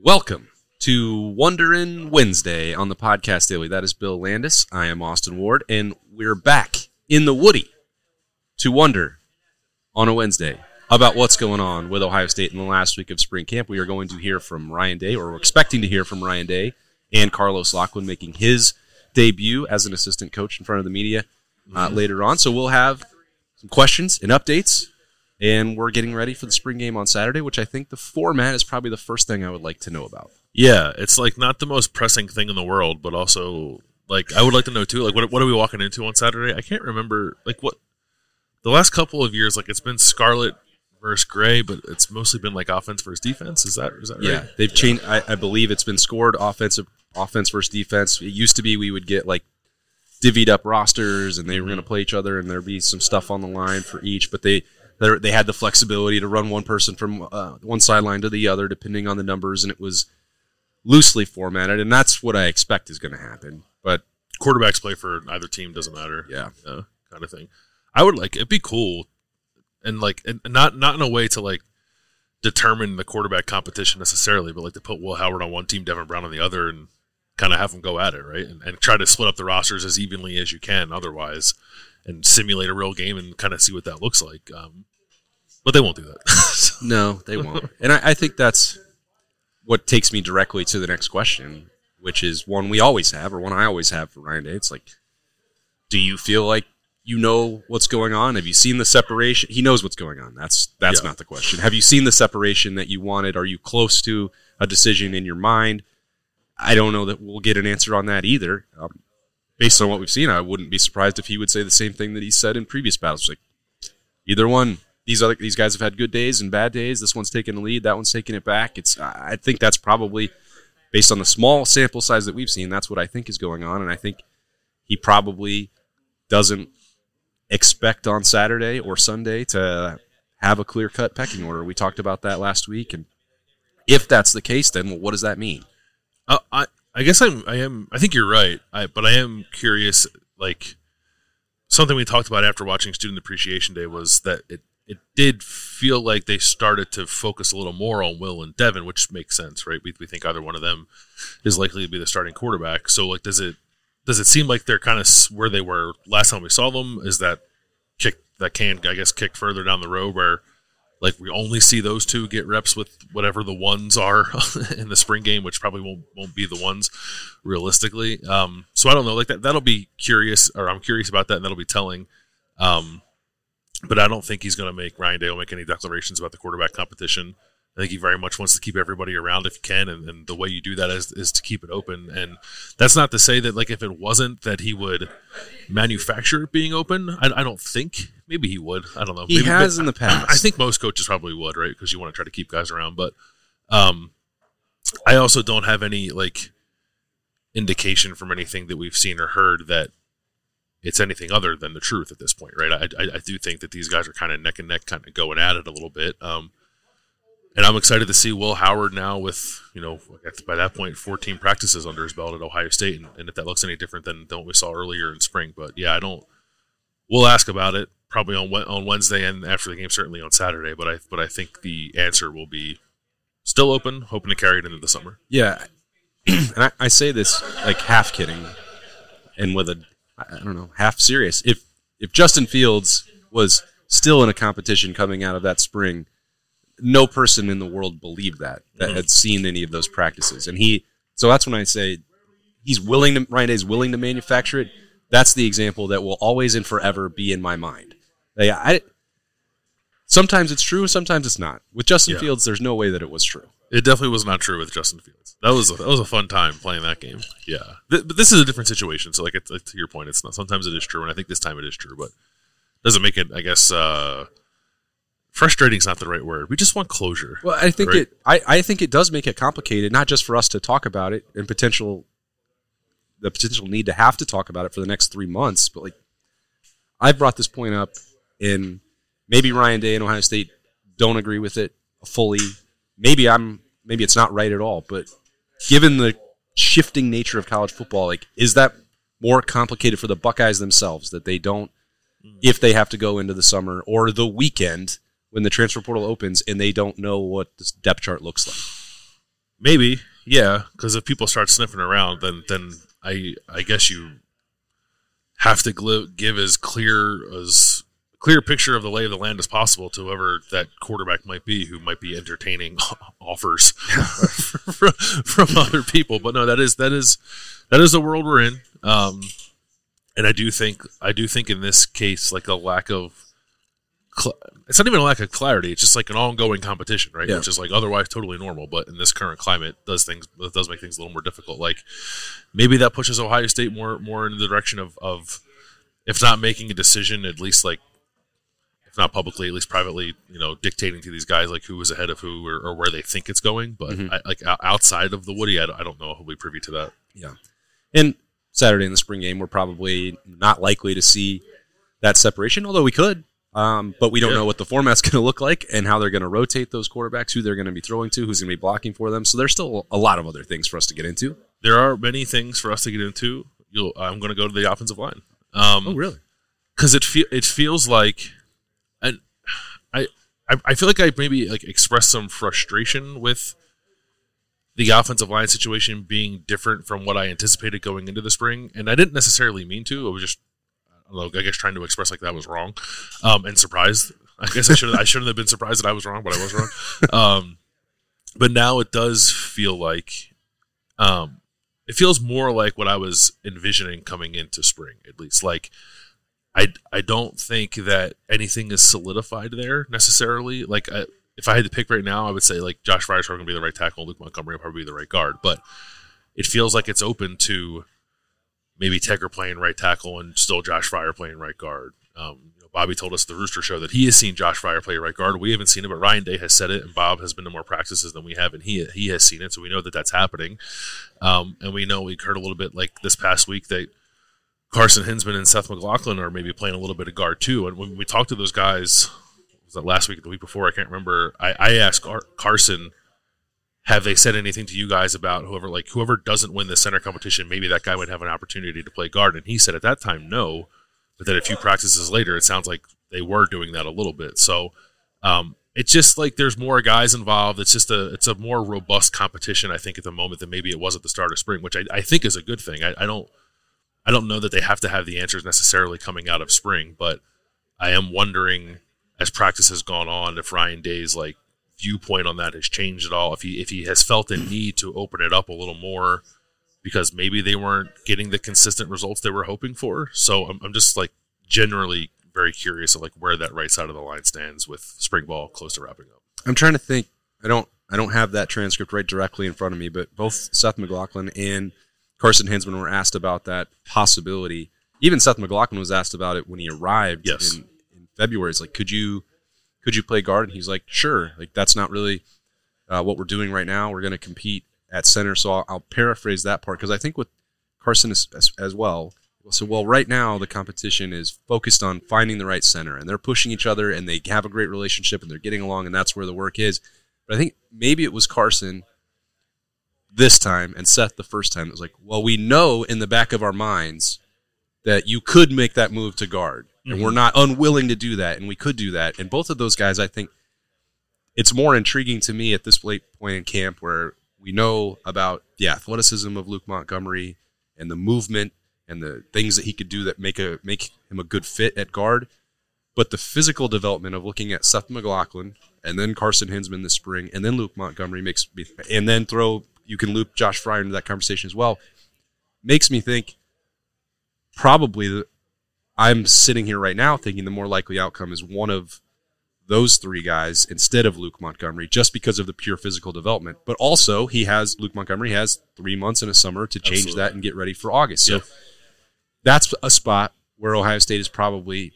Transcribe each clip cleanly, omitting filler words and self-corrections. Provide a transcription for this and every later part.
Welcome to Wonderin' Wednesday on the Podcast Daily. That is Bill Landis. I am Austin Ward, and we're back in the Woody to wonder on a Wednesday about what's going on with Ohio State in the last week of spring camp. We are going to hear from Ryan Day, or we're expecting to hear from Ryan Day, and Carlos Lockwood making his debut as an assistant coach in front of the media later on. So we'll have some questions and updates. And we're getting ready for the spring game on Saturday, which I think the format is probably the first thing I would like to know about. Yeah, it's like not the most pressing thing in the world, but also like I would like to know too. Like, what are we walking into on Saturday? I can't remember. Like, what the last couple of years, like it's been Scarlet versus Gray, but it's mostly been like offense versus defense. Is that right? Yeah, they've changed. I believe it's been scored offense versus defense. It used to be we would get like divvied up rosters, and they were going to play each other, and there'd be some stuff on the line for each, but they had the flexibility to run one person from one sideline to the other, depending on the numbers, and it was loosely formatted, and that's what I expect is going to happen. But quarterbacks play for either team, doesn't matter. Yeah, kind of thing. I would like it'd be cool, and like and not in a way to like determine the quarterback competition necessarily, but like to put Will Howard on one team, Devin Brown on the other, and kind of have them go at it, right? And try to split up the rosters as evenly as you can. Otherwise. And simulate a real game and kind of see what that looks like. But they won't do that. No, they won't. And I think that's what takes me directly to the next question, which is one we always have, or one I always have for Ryan Day. It's like, do you feel like you know what's going on? Have you seen the separation? He knows what's going on. That's not the question. Have you seen the separation that you wanted? Are you close to a decision in your mind? I don't know that we'll get an answer on that either. Based on what we've seen, I wouldn't be surprised if he would say the same thing that he said in previous battles. Like, either one, these guys have had good days and bad days. This one's taking the lead, that one's taking it back. I think that's probably, based on the small sample size that we've seen, that's what I think is going on. And I think he probably doesn't expect on Saturday or Sunday to have a clear-cut pecking order. We talked about that last week. And if that's the case, then what does that mean? I guess I think you're right, but I am curious, like, something we talked about after watching Student Appreciation Day was that it did feel like they started to focus a little more on Will and Devin, which makes sense, right? We think either one of them is likely to be the starting quarterback. So, like, does it seem like they're kind of where they were last time we saw them? Is that kicked further down the road where, like, we only see those two get reps with whatever the ones are in the spring game, which probably won't be the ones realistically. So I don't know. Like that'll be curious, or I'm curious about that, and that'll be telling. But I don't think he's going to make Ryan Day will make any declarations about the quarterback competition. I think he very much wants to keep everybody around if he can, and the way you do that is to keep it open. And that's not to say that, like, if it wasn't, that he would manufacture it being open. I don't think. Maybe he would. I don't know. He has in the past. I think most coaches probably would, right? Because you want to try to keep guys around. But I also don't have any, like, indication from anything that we've seen or heard that it's anything other than the truth at this point, right? I do think that these guys are kind of neck and neck, kind of going at it a little bit. And I'm excited to see Will Howard now with, by that point, 14 practices under his belt at Ohio State, and if that looks any different than what we saw earlier in spring. But, yeah, we'll ask about it probably on Wednesday and after the game, certainly on Saturday. But I think the answer will be still open, hoping to carry it into the summer. Yeah, and I say this, like, half kidding and with a, I don't know, half serious. If Justin Fields was still in a competition coming out of that spring, no person in the world believed that had seen any of those practices. And so that's when I say Ryan Day's willing to manufacture it. That's the example that will always and forever be in my mind. Sometimes it's true, sometimes it's not. With Justin Fields, there's no way that it was true. It definitely was not true with Justin Fields. That was a fun time playing that game. Yeah. But this is a different situation. So, like, to your point, it's not. Sometimes it is true, and I think this time it is true, but doesn't make it, I guess, frustrating is not the right word. We just want closure. Well, I think right? I think it does make it complicated, not just for us to talk about it and the potential need to have to talk about it for the next 3 months. But, like, I've brought this point up, and maybe Ryan Day and Ohio State don't agree with it fully. Maybe it's not right at all. But given the shifting nature of college football, like, is that more complicated for the Buckeyes themselves that they don't, if they have to go into the summer or the weekend when the transfer portal opens and they don't know what this depth chart looks like? Maybe, yeah, because if people start sniffing around, then I guess you have to give as clear picture of the lay of the land as possible to whoever that quarterback might be, who might be entertaining offers from other people. But no, that is the world we're in, and I do think in this case, like a lack of it's not even a lack of clarity. It's just like an ongoing competition, right? Yeah. Which is like otherwise totally normal, but in this current climate, does make things a little more difficult. Like maybe that pushes Ohio State more in the direction of if not making a decision, at least like if not publicly, at least privately, dictating to these guys like who is ahead of who or where they think it's going. But outside of the Woody, I don't know if we'll be privy to that. Yeah, and Saturday in the spring game, we're probably not likely to see that separation, although we could. But we don't know what the format's going to look like and how they're going to rotate those quarterbacks, who they're going to be throwing to, who's going to be blocking for them. So there's still a lot of other things for us to get into. There are many things for us to get into. I'm going to go to the offensive line. Oh, really? Because it feels like, and I feel like I maybe like expressed some frustration with the offensive line situation being different from what I anticipated going into the spring, and I didn't necessarily mean to. I was just I guess trying to express like that was wrong, and surprised. I guess I shouldn't have been surprised that I was wrong, but I was wrong. But now it does feel like, it feels more like what I was envisioning coming into spring. At least, like I don't think that anything is solidified there necessarily. Like if I had to pick right now, I would say like Josh Fryer's probably going to be the right tackle, Luke Montgomery will probably be the right guard. But it feels like it's open to maybe Tecker playing right tackle and still Josh Fryer playing right guard. Bobby told us at the Rooster Show that he has seen Josh Fryer play right guard. We haven't seen it, but Ryan Day has said it, and Bob has been to more practices than we have, and he has seen it, so we know that that's happening. And we know we heard a little bit like this past week that Carson Hinsman and Seth McLaughlin are maybe playing a little bit of guard too. And when we talked to those guys, was that last week or the week before? I can't remember. I asked Carson, have they said anything to you guys about whoever doesn't win the center competition, maybe that guy would have an opportunity to play guard? And he said at that time, no. But then a few practices later, it sounds like they were doing that a little bit. So it's just like there's more guys involved. It's a more robust competition, I think, at the moment than maybe it was at the start of spring, which I think is a good thing. I don't know that they have to have the answers necessarily coming out of spring, but I am wondering, as practice has gone on, if Ryan Day's like viewpoint on that has changed at all. If he has felt a need to open it up a little more because maybe they weren't getting the consistent results they were hoping for. So I'm just like generally very curious of like where that right side of the line stands with spring ball close to wrapping up. I'm trying to think. I don't have that transcript right directly in front of me, but both Seth McLaughlin and Carson Hinsman were asked about that possibility. Even Seth McLaughlin was asked about it when he arrived in February. It's like, could you play guard? And he's like, sure. Like that's not really what we're doing right now. We're going to compete at center. So I'll paraphrase that part because I think with Carson as well. So right now the competition is focused on finding the right center, and they're pushing each other, and they have a great relationship, and they're getting along, and that's where the work is. But I think maybe it was Carson this time and Seth the first time. It was like, well, we know in the back of our minds that you could make that move to guard, and we're not unwilling to do that, and we could do that. And both of those guys, I think it's more intriguing to me at this late point in camp where we know about the athleticism of Luke Montgomery and the movement and the things that he could do that make him a good fit at guard. But the physical development of looking at Seth McLaughlin and then Carson Hinsman this spring and then Luke Montgomery and then you can loop Josh Fryer into that conversation as well, makes me think probably I'm sitting here right now thinking the more likely outcome is one of those three guys instead of Luke Montgomery, just because of the pure physical development. But also, Luke Montgomery has 3 months in a summer to change that and get ready for August. So that's a spot where Ohio State is probably,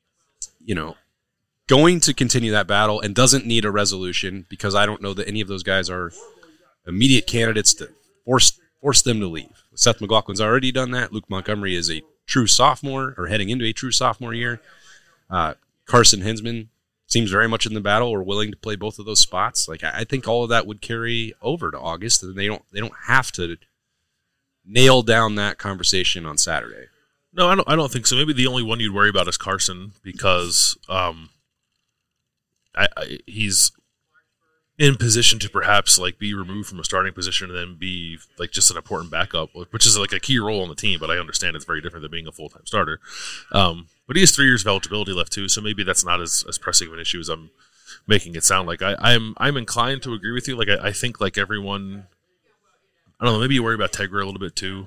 going to continue that battle and doesn't need a resolution, because I don't know that any of those guys are immediate candidates to force them to leave. Seth McLaughlin's already done that. Luke Montgomery is a true sophomore, or heading into a true sophomore year. Carson Hinsman seems very much in the battle or willing to play both of those spots. Like I think all of that would carry over to August, and they don't have to nail down that conversation on Saturday. No, I don't think so. Maybe the only one you'd worry about is Carson, because he's in position to perhaps like be removed from a starting position and then be like just an important backup, which is like a key role on the team. But I understand it's very different than being a full-time starter. But he has 3 years of eligibility left too, so maybe that's not as pressing of an issue as I'm making it sound like. I'm inclined to agree with you. Like I think like everyone, I don't know, maybe you worry about Tegra a little bit too.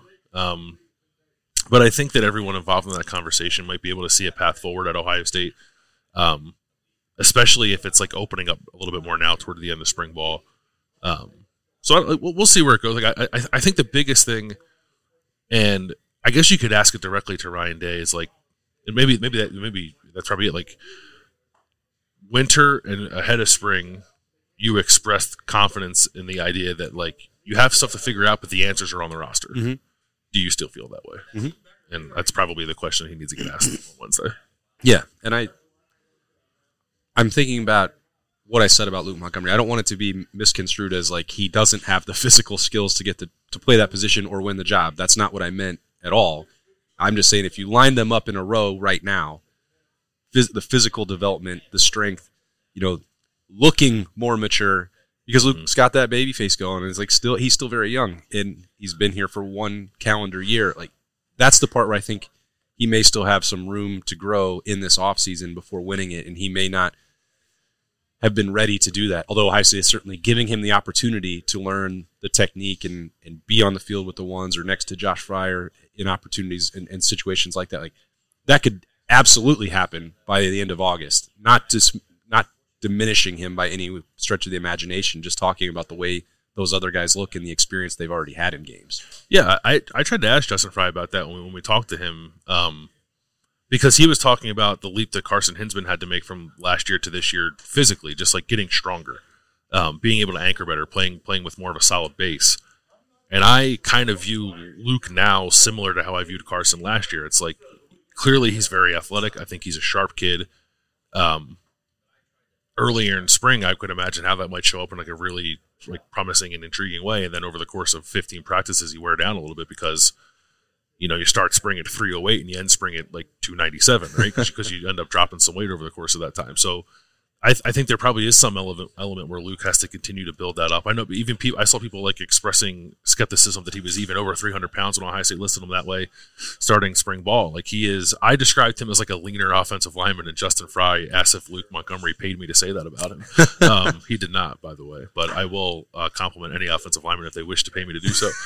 But I think that everyone involved in that conversation might be able to see a path forward at Ohio State. Especially if it's like opening up a little bit more now toward the end of spring ball. So we'll see where it goes. Like I think the biggest thing, and I guess you could ask it directly to Ryan Day, is like, and maybe that's probably it. Like winter and ahead of spring, you expressed confidence in the idea that like you have stuff to figure out, but the answers are on the roster. Mm-hmm. Do you still feel that way? Mm-hmm. And that's probably the question he needs to get asked on Wednesday. Yeah, and I'm thinking about what I said about Luke Montgomery. I don't want it to be misconstrued as like he doesn't have the physical skills to get to play that position or win the job. That's not what I meant at all. I'm just saying if you line them up in a row right now, the physical development, the strength, looking more mature, because Luke's got that baby face going, and it's like he's still very young, and he's been here for 1 calendar year. Like that's the part where I think he may still have some room to grow in this offseason before winning it, and he may not have been ready to do that. Although Ohio State is certainly giving him the opportunity to learn the technique and be on the field with the ones or next to Josh Fryer in opportunities and situations like that. Like that could absolutely happen by the end of August. Not diminishing him by any stretch of the imagination, just talking about the way those other guys look and the experience they've already had in games. Yeah, I tried to ask Justin Frye about that when we talked to him, because he was talking about the leap that Carson Hinsman had to make from last year to this year physically, just like getting stronger, being able to anchor better, playing with more of a solid base. And I kind of view Luke now similar to how I viewed Carson last year. It's like clearly he's very athletic. I think he's a sharp kid. Earlier in spring, I could imagine how that might show up in like a really like promising and intriguing way, and then over the course of 15 practices, you wear down a little bit because you start spring at 308 and you end spring at like 297, right? Because you end up dropping some weight over the course of that time. So I think there probably is some element where Luke has to continue to build that up. I know even I saw people like expressing skepticism that he was even over 300 pounds when Ohio State listed him that way starting spring ball. Like he is, I described him as like a leaner offensive lineman, and Justin Frye asked if Luke Montgomery paid me to say that about him. He did not, by the way, but I will compliment any offensive lineman if they wish to pay me to do so.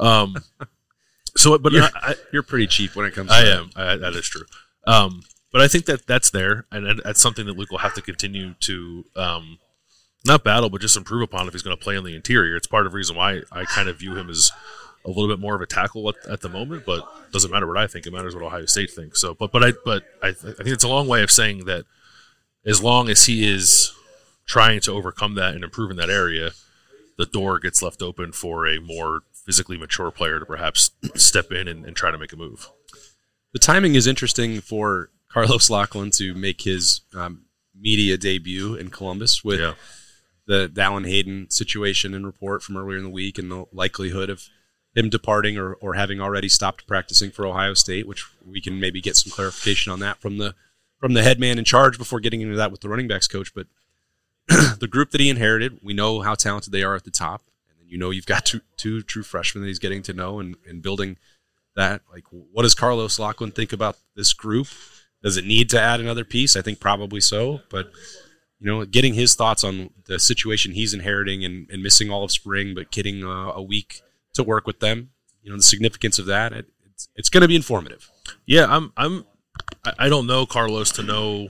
But you're pretty cheap when it comes to that. That is true. But I think that's there, and that's something that Luke will have to continue to not battle, but just improve upon if he's going to play on the interior. It's part of the reason why I kind of view him as a little bit more of a tackle at the moment, but it doesn't matter what I think. It matters what Ohio State thinks. So, but I think it's a long way of saying that as long as he is trying to overcome that and improve in that area, the door gets left open for a more physically mature player to perhaps step in and try to make a move. The timing is interesting for Carlos Lachlan to make his media debut in Columbus with the Dallin Hayden situation and report from earlier in the week and the likelihood of him departing or having already stopped practicing for Ohio State, which we can maybe get some clarification on that from the head man in charge before getting into that with the running backs coach. But the group that he inherited, we know how talented they are at the top. And then you've got two true freshmen that he's getting to know and building that. Like, what does Carlos Lachlan think about this group? Does it need to add another piece? I think probably so. But, getting his thoughts on the situation he's inheriting and missing all of spring, but getting a week to work with them, the significance of that, it's going to be informative. Yeah, I don't know Carlos to know,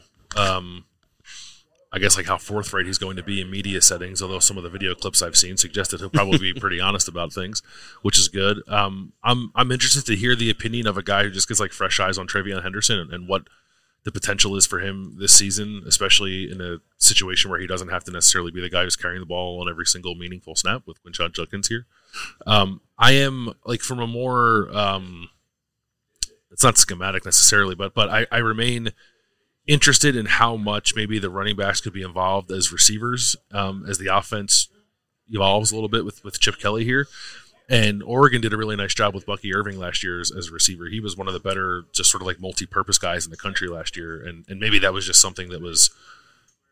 I guess, like how forthright he's going to be in media settings, although some of the video clips I've seen suggested he'll probably be pretty honest about things, which is good. I'm interested to hear the opinion of a guy who just gets like fresh eyes on TreVeyon Henderson and what the potential is for him this season, especially in a situation where he doesn't have to necessarily be the guy who's carrying the ball on every single meaningful snap with Quinshon Judkins here. I am like from a more, it's not schematic necessarily, but I remain interested in how much maybe the running backs could be involved as receivers as the offense evolves a little bit with Chip Kelly here. And Oregon did a really nice job with Bucky Irving last year as a receiver. He was one of the better just sort of like multi-purpose guys in the country last year. And maybe that was just something that was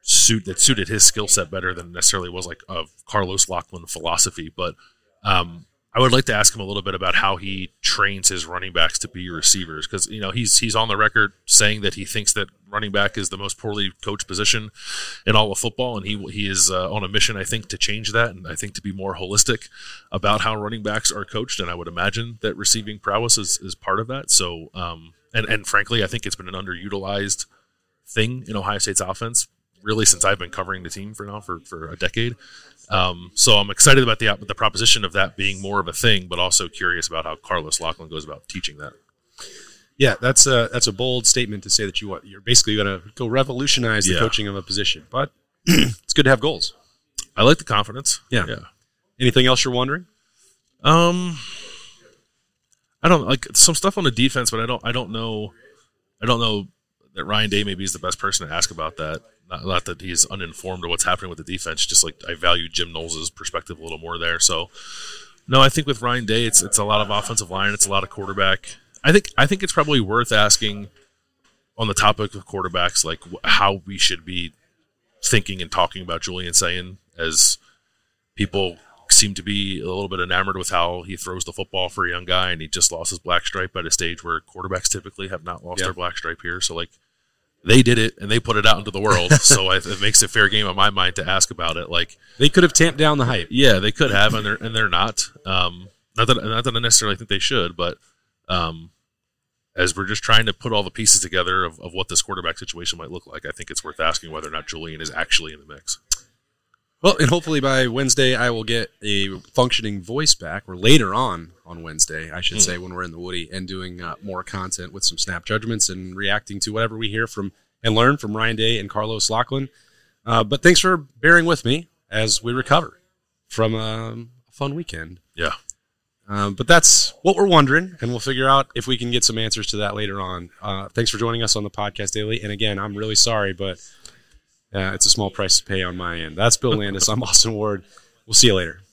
suited his skill set better than necessarily was like a Carlos Loughlin philosophy. But I would like to ask him a little bit about how he trains his running backs to be receivers, because he's on the record saying that he thinks that running back is the most poorly coached position in all of football, and he is on a mission, I think, to change that, and I think to be more holistic about how running backs are coached. And I would imagine that receiving prowess is part of that. So, and frankly, I think it's been an underutilized thing in Ohio State's offense, really, since I've been covering the team for a decade. So I'm excited about the proposition of that being more of a thing, but also curious about how Carlos Loughlin goes about teaching that. Yeah, that's a bold statement to say that you're basically going to go revolutionize the coaching of a position. But it's good to have goals. I like the confidence. Yeah. Anything else you're wondering? I don't like some stuff on the defense, but I don't know that Ryan Day maybe is the best person to ask about that. Not that he's uninformed of what's happening with the defense, just like I value Jim Knowles' perspective a little more there. So, no, I think with Ryan Day, it's a lot of offensive line, it's a lot of quarterback. I think it's probably worth asking on the topic of quarterbacks, like how we should be thinking and talking about Julian Sayin, as people seem to be a little bit enamored with how he throws the football for a young guy, and he just lost his black stripe at a stage where quarterbacks typically have not lost their black stripe here. So, like, they did it and they put it out into the world, so it makes it fair game on my mind to ask about it. Like, they could have tamped down the hype. Yeah, they could have, and they're not. Not that I necessarily think they should, but as we're just trying to put all the pieces together of what this quarterback situation might look like, I think it's worth asking whether or not Julian is actually in the mix. Well, and hopefully by Wednesday I will get a functioning voice back, or later on Wednesday, I should say, when we're in the Woody and doing more content with some snap judgments and reacting to whatever we hear from and learn from Ryan Day and Carlos Loughlin. But thanks for bearing with me as we recover from a fun weekend. Yeah. But that's what we're wondering, and we'll figure out if we can get some answers to that later on. Thanks for joining us on the podcast daily. And again, I'm really sorry, but it's a small price to pay on my end. That's Bill Landis. I'm Austin Ward. We'll see you later.